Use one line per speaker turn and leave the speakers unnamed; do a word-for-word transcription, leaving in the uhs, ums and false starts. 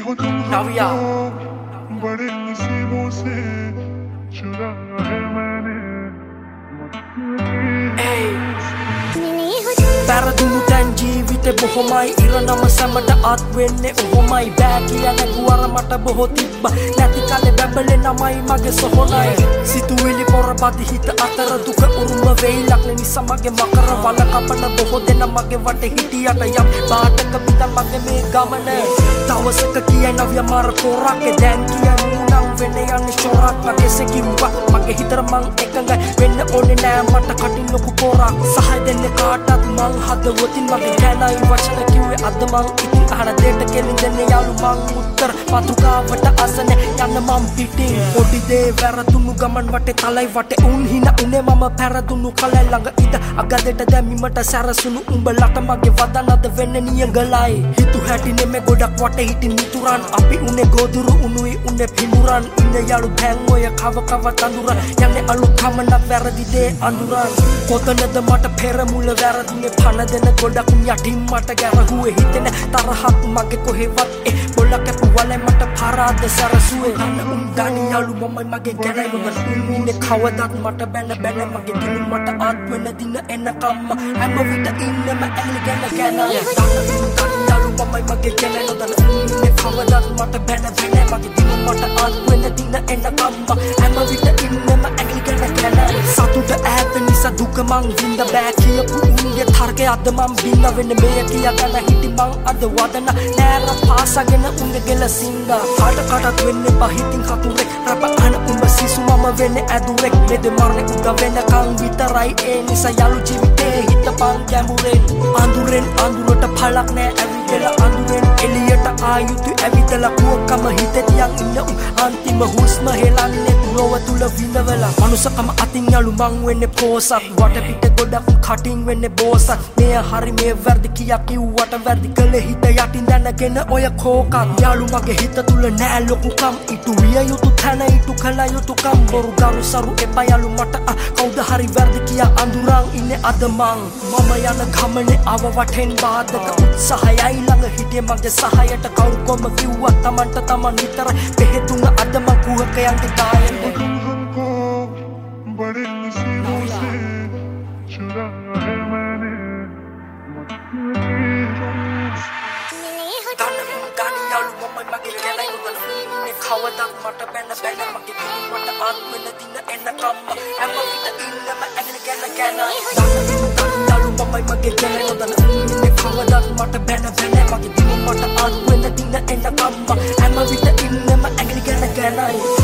Navya
बड़े नसीबों से चुराया है मैंने
Paradunu dan ජීවිතේ බොහොමයි ඉරණම සැමට අත් වෙන්නේ ඔහොමයි බෑ කියන ගුවර මට බොහෝ තිබ්බා නැති කලේ බැබලේ නමයි මගේ සොහොනයි සිතුවිලි පොරපදි හිත අතර දුක උරුම වෙයිලක් නිසා මගේ මකර වල කපන බොහෝ දෙන මගේ වටේ හිටියට යම් බාටක පිට මගේ මේ ගමන දවසක කියයි නව්‍ය මාර පොරක් දැන් කියයි නම් වෙන්නේ යන්නේ චොරක් මගේ සෙකිව්වා මගේ හිතර මං එකඟයි වෙන්න ඕනේ නෑ මට කටින් ලොකු පොරක් සහය දෙන්න කාටත් මං හදවතින් මගේ ගැනයි වචන කිව්වේ අද මං ඉතින් අහන දෙයට කෙලින් දෙන්නේ යාළු මං උත්තර පතුකාවට අසන යන්න මං පිටින් පොඩි දේ වැරදුණු ගමන් වටේ තලයි වටේ උන් හිනා උනේ මම පැරදුණු කලයි ළඟ ඉඳ අගදෙට දැමීමට සැරසුණු උඹලට මගේ වදනද වෙන්නේ නියඟලයි හිතු හැටි නෙමෙ ගොඩක් වටේ හිටින් මිතුරන් අපි උනේ ගොදුරු උනුයි උනේ පිඹුරන් ඉන්න යාළු බැං ඔය කව කව තඳුරන් යන්නේ අලුත් කමනක් වැරදි දේ අඳුරන් කොතනද මට පෙර මුල වැරදුනේ පන දෙන ගොඩක් යටින් මට ගැරහුවේ හිතෙන තරහක් මගේ කොහෙවත් ඒ බොල කැපු වලේ මට පාරාද සරසුවේ උන් ගානි යාළු මමයි මගේ ගැනයි මම ඉන්නේ කවදත් මට බැන බැන මගේ දින මට ආත් වෙන දින එනකම්ම හැම විට ඉන්නම ඇලි ගැන ගැන යාළු මමයි මගේ ගැනයි නොදන්න ඉන්නේ කවදත් මට බැන බැන මගේ දින මට ආත් වෙන දින එනකම්ම හැම විට ඉන්නම ඇලි ගැන ගැන සතුට ඈත නිසා දුක මං විඳ බෑ කියපු උන්ගේ තර්කය අද මං බින්න වෙන්නේ මේ කියගෙන හිටි මං අද වදන නෑර පාසගෙන උන්ගේ ගෙලසින්ද කාට කාටත් වෙන්නේ පහිතින් හතුරේ රබ අන උඹ සිසු මම වෙන්නේ ඇදුරෙක් මෙද මරණේ උඩ වෙනකන් විතරයි ඒ නිසා යාළු ජීවිතේ හිටපන් ගැඹුරෙන් අඳුරෙන් අඳුරට පළක් නෑ ඇවිදලා අඳුරෙන් එළියට ආයුතු ඇවිදලා කුවකම හිතේ තියන් ඉන්න උන් අන්තිම හුස්ම හෙලන්නේ ලොව තුල විඳවලා මනුසකම අතින් යාළු මං වෙන්නේ පෝසත් වට පිට ගොඩක් කටින් වෙන්නේ බෝසත් මේ හරි මේ වැරදි කියා කිව්වට වැරදි කළේ හිත යටින් දැනගෙන ඔය කෝකත් යාළු මගේ හිත තුල නෑ ලොකුකම් ඉතු විය යුතු තැන ඉතු කළ යුතුකම් බොරු ගරු සරු එපා යාළු මට කවුද හරි වැරදි කියා අඳුරන් ඉන්නේ අද මං මම යන ගමනේ ආව වටෙන් බාධක උත්සාහයයි ළඟ හිටියේ මගේ සහායට කවුරු කොම කිව්වා Tamanට Taman විතර බෙහෙතුන අද මං කුහකයන්ගේ දායන්
बड़े नसीबों से चुराया है मैंने
Gani යාළු මමයි මගේ ගැනයි නොදන්න කවදත් මට බැන බැන මගේ දින මට ආත් වෙන දින එනකම්ම හැම විට ඉන්නම ඇලි ගැන ගැන යාළු මමයි මගේ ගැනයි නොදන්න කවදත් මට බැන බැන මගේ දින මට ආත් වෙන දින එනකම්ම හැම විට ඉන්නම ඇලි ගැන ගැනයි